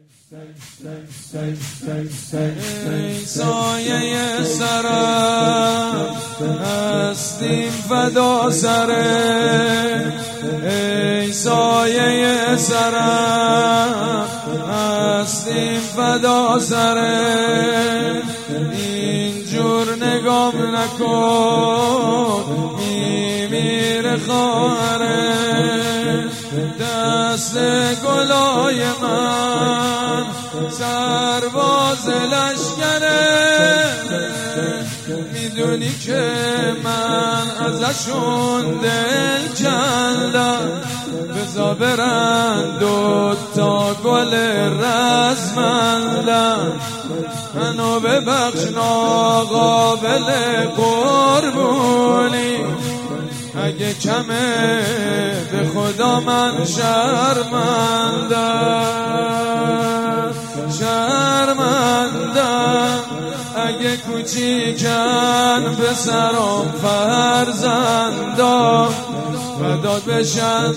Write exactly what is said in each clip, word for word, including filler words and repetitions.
ای سایه سرم هستیم فدا سره، ای سایه سرم هستیم فدا سره. اینجور نگام نکن میمیره خواهره، دست گلای من سرباز لشکره. میدونی که من ازشون دل کندم، بزا برن دوتا گل رزمندم. منو ببخش ناقابل قربونی، اگه کمه به خدا من شرمندم شرمندم. اگه کوچیکن به سرم فرزندام، فداد بشن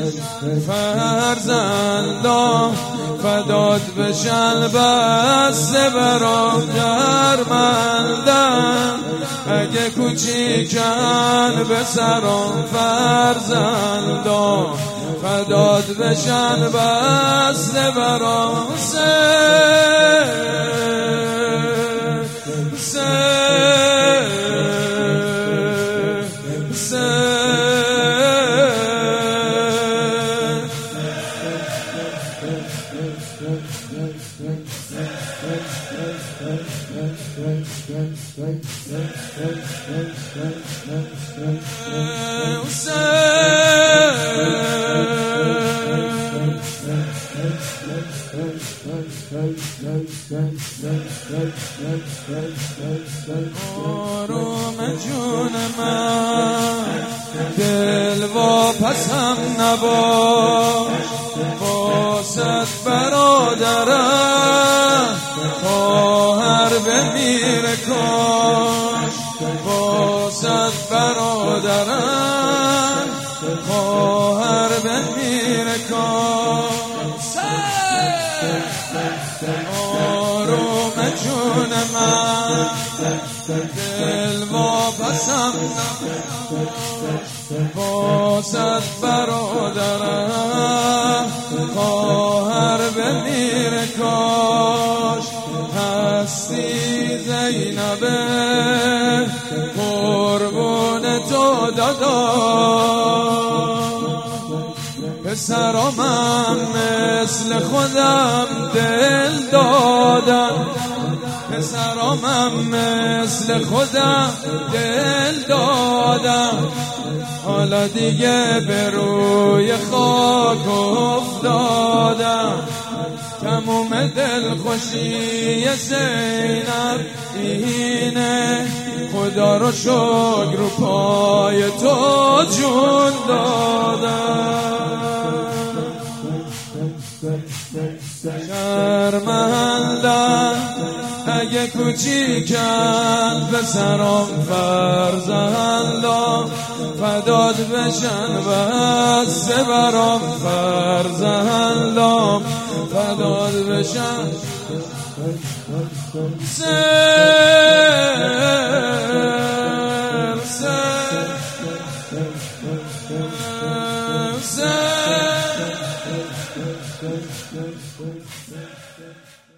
فرزندام، فداد بشن بسته برام شرمندم. اگه کوچیکن به سرم فرزندام، فداد بشن بسته برام. آروم جون من دل واپسم نباش، واسد برادرم خواهر بمیره کاش. واسد برادرم خواهر بمیره کاش. آروم جون من دل واپسم نباش، واسد برادرم خواهر بمیره کاش. هستی زینبه قربون تو داداش، پسرامم مثل خودم دل دادن، پسرامم مثل خودم دل دادم. حالا دیگه به روی خاک افتادم، تموم دل خوشی زینب اینه. خدا رو شکر رو پای تو جون دادم. شرمندم اگه کوچیکن به سرم فرزندام، فداد بشن بسته برام فرزندام، فداد بشن. سر سر سر